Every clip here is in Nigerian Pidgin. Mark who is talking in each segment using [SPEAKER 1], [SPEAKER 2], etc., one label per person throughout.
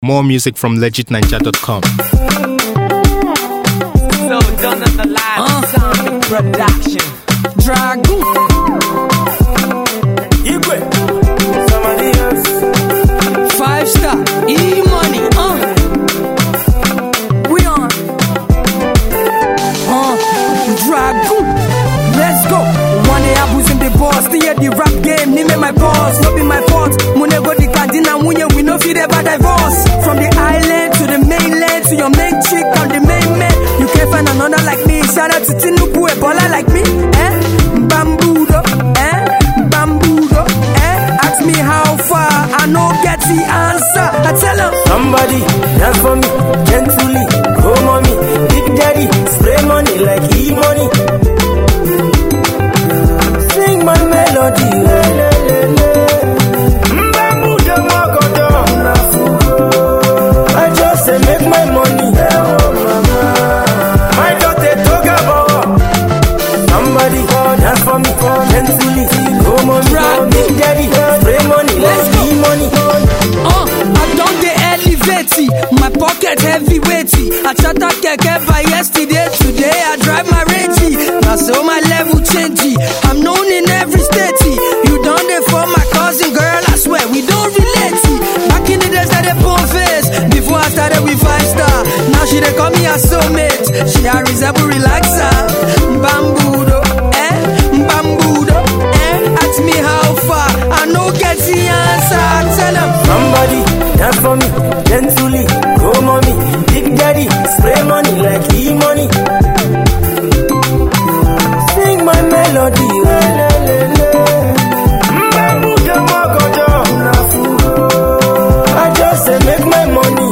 [SPEAKER 1] More music from legitninja.com.
[SPEAKER 2] So done on the live sound production.
[SPEAKER 3] Dragon.
[SPEAKER 2] Igwe. Somebody else.
[SPEAKER 3] 5-star. E-money. We on. Dragon. Let's go. One day I was in the boss. The rap game. Name my boss. No be my fault. Mune go the cardina. We no fit ever divorce. From the island to the mainland to your main chick on the main man. You can't find another like me. Shout out to Tinubu, a baller like me. Bambudo, Bambudo, ask me how far, I no get the answer. I tell him
[SPEAKER 4] somebody dance for me, gently, go mommy, big daddy, spray money like e-money. Sing my melody, Bambudo Magodo. I just say make my money. My daughter talk about somebody dance for me, gently, go mommy, big daddy, spray money like e-money.
[SPEAKER 3] I don't get elevated, my pocket heavyweighty. I shot a keke by yesterday, today I drive my Reggie. Now so my level changey, I'm known in every state. You done it for my cousin, girl, I swear we don't relate. Back in the days I had a poor face, before I started with 5-star. Now she they call me a soulmate, she a resemble relaxer. Bambudo, Bambudo, ask me how far, I no get the answer. Tell him
[SPEAKER 4] somebody dance for me, gently, go mommy, big daddy, spray money like e-money. Sing my melody, Bambudo Magodo. I just say make my money.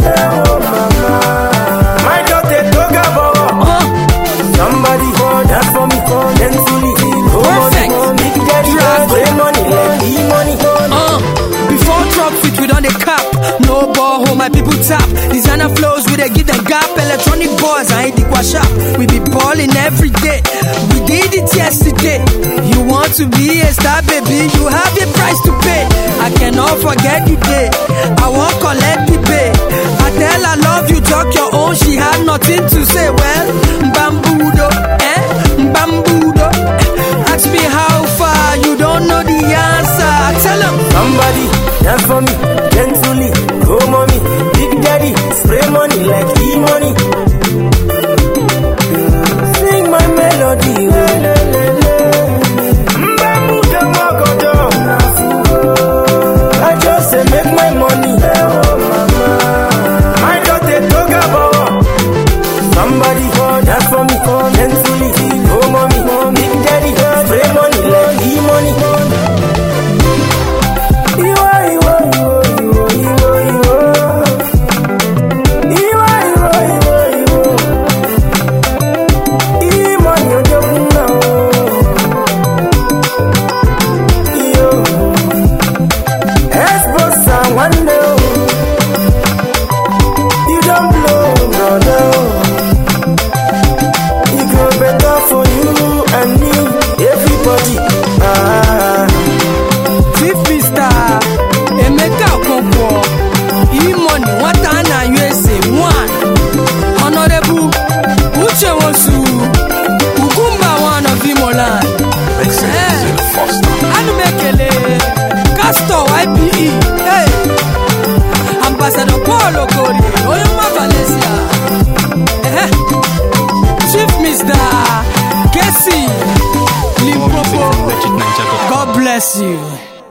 [SPEAKER 4] My daughter talk about somebody dance for me, gently, go mommy, big daddy, spray money like e-money.
[SPEAKER 3] Before truck fit we done the cap, no ball home my people tap. Designer flows we they give them gap. Electronic boys I ain't the shop. We be balling every day. We did it yesterday. You want to be a star, baby? You have a price to pay. I cannot forget you day. I won't collect the pay. I tell I love you, talk your own. She had nothing to say. Well, Bambudo, Bambudo. Ask me how far, you don't know the answer. Tell him
[SPEAKER 4] somebody dance for me, gently, go mommy, big daddy, spray money like e-money. Sing my melody, Bambudo Magodo. I just say make my money. My daughter talk about somebody dance for me, gently, go mommy, big daddy, spray money like e-money. Castor YPE, hey, Ambassador Paulo Corey, Oyoma Valencia, Chief Mr. Casey Limpopo. God bless you.